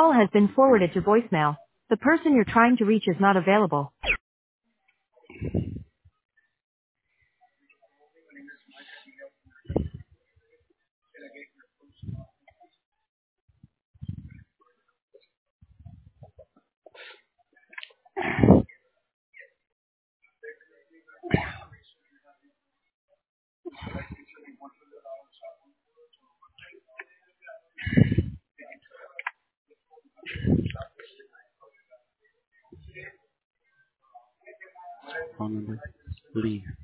call has been forwarded to voicemail. The person you're trying to reach is not available. Phone number. Lee.